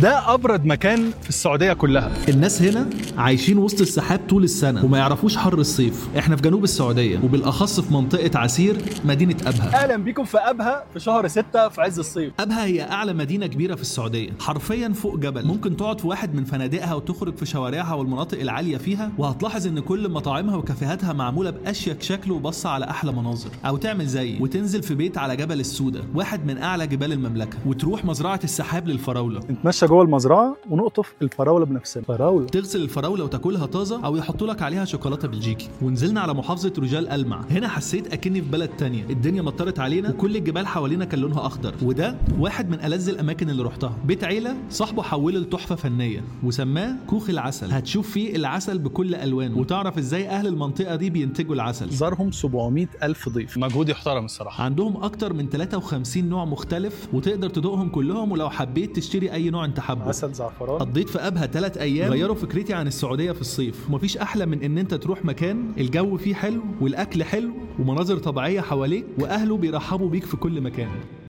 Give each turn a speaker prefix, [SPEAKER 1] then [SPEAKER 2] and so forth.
[SPEAKER 1] ده ابرد مكان في السعوديه كلها.
[SPEAKER 2] الناس هنا عايشين وسط السحاب طول السنه وما يعرفوش حر الصيف. احنا في جنوب السعوديه وبالاخص في منطقه عسير مدينه ابها.
[SPEAKER 1] اهلا بيكم في ابها في شهر 6 في عز الصيف.
[SPEAKER 2] ابها هي اعلى مدينه كبيره في السعوديه، حرفيا فوق جبل. ممكن تقعد في واحد من فنادقها وتخرج في شوارعها والمناطق العاليه فيها، وهتلاحظ ان كل مطاعمها وكافيهاتها معموله باشيك شكل وبص على احلى مناظر. او تعمل زي وتنزل في بيت على جبل السوده، واحد من اعلى جبال المملكه، وتروح مزرعه السحاب للفراوله.
[SPEAKER 1] نتمشى جوه المزرعه ونقطف الفراوله بنفسنا. فراوله
[SPEAKER 2] تغسل الفراوله وتاكلها طازه او يحطوا لك عليها شوكولاته بلجيكي. ونزلنا على محافظه رجال ألمع. هنا حسيت اكني في بلد تانية. الدنيا مطرت علينا وكل الجبال حوالينا كان لونها اخضر. وده واحد من ألذ الاماكن اللي رحتها، بيت عيله صاحبه حوله لتحفه فنيه وسماه كوخ العسل. هتشوف فيه العسل بكل الوانه وتعرف ازاي اهل المنطقه دي بينتجوا العسل.
[SPEAKER 1] زارهم 700,000 ضيف، مجهود يحترم الصراحه.
[SPEAKER 2] عندهم اكتر من 53 نوع مختلف وتقدر تدوقهم كلهم، ولو حبيت تشتري اي نوع انت حابه.
[SPEAKER 1] عسل زعفران.
[SPEAKER 2] قضيت في ابها 3 ايام غيروا فكرتي عن السعوديه في الصيف. ومفيش احلى من ان انت تروح مكان الجو فيه حلو والاكل حلو ومناظر طبيعيه حواليك واهله بيرحبوا بيك في كل مكان.